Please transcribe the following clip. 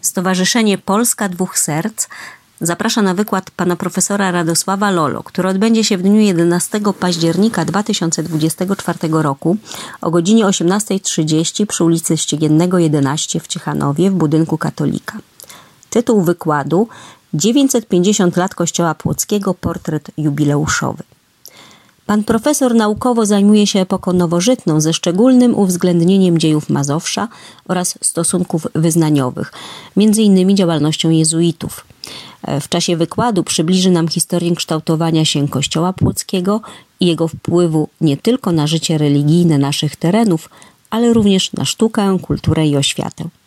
Stowarzyszenie Polska Dwóch Serc zaprasza na wykład pana profesora Radosława Lolo, który odbędzie się w dniu 11 października 2024 roku o godzinie 18:30 przy ulicy Ściegiennego 11 w Ciechanowie w budynku Katolika. Tytuł wykładu: 950 lat Kościoła Płockiego, portret jubileuszowy. Pan profesor naukowo zajmuje się epoką nowożytną ze szczególnym uwzględnieniem dziejów Mazowsza oraz stosunków wyznaniowych, m.in. działalnością jezuitów. W czasie wykładu przybliży nam historię kształtowania się Kościoła Płockiego i jego wpływu nie tylko na życie religijne naszych terenów, ale również na sztukę, kulturę i oświatę.